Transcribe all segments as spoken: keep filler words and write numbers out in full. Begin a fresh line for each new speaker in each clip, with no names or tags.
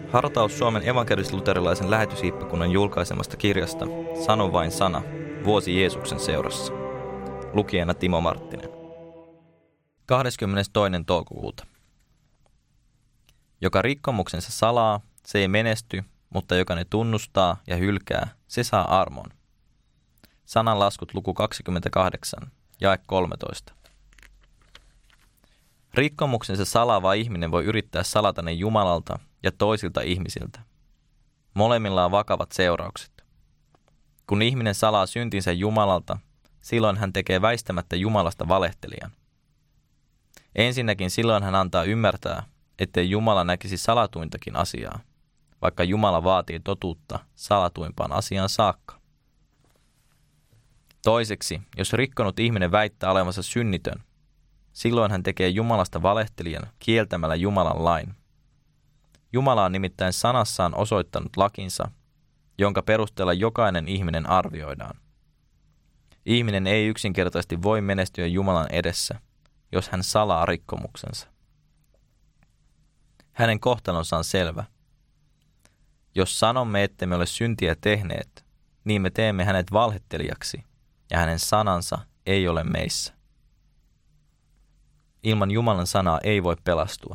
Hartaus Suomen evankelis-luterilaisen lähetyshiippakunnan julkaisemasta kirjasta Sano vain sana, vuosi Jeesuksen seurassa. Lukijana Timo Marttinen. kahdeskymmenestoinen toukokuuta. Joka rikkomuksensa salaa, se ei menesty, mutta joka ne tunnustaa ja hylkää, se saa armon. Sananlaskut luku kaksikymmentäkahdeksan, jae kolmetoista. Rikkomuksensa salaava ihminen voi yrittää salata ne Jumalalta ja toisilta ihmisiltä. Molemmilla on vakavat seuraukset. Kun ihminen salaa syntinsä Jumalalta, silloin hän tekee väistämättä Jumalasta valehtelijan. Ensinnäkin silloin hän antaa ymmärtää, ettei Jumala näkisi salatuintakin asiaa, vaikka Jumala vaatii totuutta salatuimpaan asiaan saakka. Toiseksi, jos rikkonut ihminen väittää olevansa synnitön, silloin hän tekee Jumalasta valehtelijan kieltämällä Jumalan lain. Jumala on nimittäin sanassaan osoittanut lakinsa, jonka perusteella jokainen ihminen arvioidaan. Ihminen ei yksinkertaisesti voi menestyä Jumalan edessä, jos hän salaa rikkomuksensa. Hänen kohtalonsa on selvä. Jos sanomme, ettemme ole syntiä tehneet, niin me teemme hänet valhettelijaksi, ja hänen sanansa ei ole meissä. Ilman Jumalan sanaa ei voi pelastua.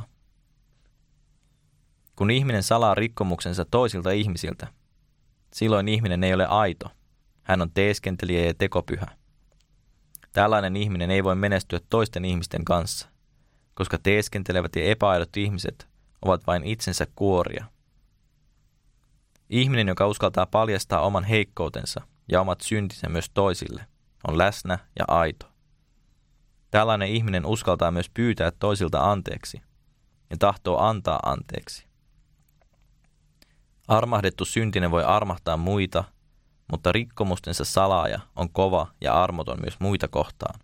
Kun ihminen salaa rikkomuksensa toisilta ihmisiltä, silloin ihminen ei ole aito. Hän on teeskentelijä ja tekopyhä. Tällainen ihminen ei voi menestyä toisten ihmisten kanssa, koska teeskentelevät ja epäaidot ihmiset ovat vain itsensä kuoria. Ihminen, joka uskaltaa paljastaa oman heikkoutensa ja omat syntinsä myös toisille, on läsnä ja aito. Tällainen ihminen uskaltaa myös pyytää toisilta anteeksi ja tahtoo antaa anteeksi. Armahdettu syntinen voi armahtaa muita, mutta rikkomustensa salaaja on kova ja armoton myös muita kohtaan.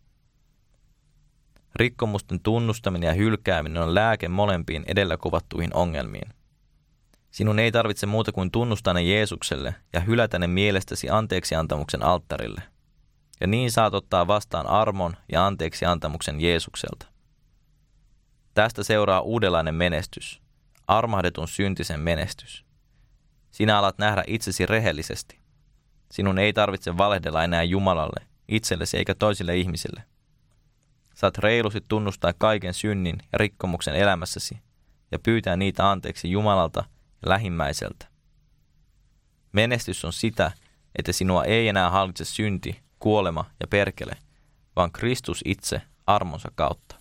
Rikkomusten tunnustaminen ja hylkääminen on lääke molempiin edellä kuvattuihin ongelmiin. Sinun ei tarvitse muuta kuin tunnustaa ne Jeesukselle ja hylätä ne mielestäsi anteeksiantamuksen alttarille. Ja niin saat ottaa vastaan armon ja anteeksiantamuksen Jeesukselta. Tästä seuraa uudenlainen menestys, armahdetun syntisen menestys. Sinä alat nähdä itsesi rehellisesti. Sinun ei tarvitse valehdella enää Jumalalle, itsellesi eikä toisille ihmisille. Saat reilusti tunnustaa kaiken synnin ja rikkomuksen elämässäsi ja pyytää niitä anteeksi Jumalalta ja lähimmäiseltä. Menestys on sitä, että sinua ei enää hallitse synti, kuolema ja perkele, vaan Kristus itse armonsa kautta.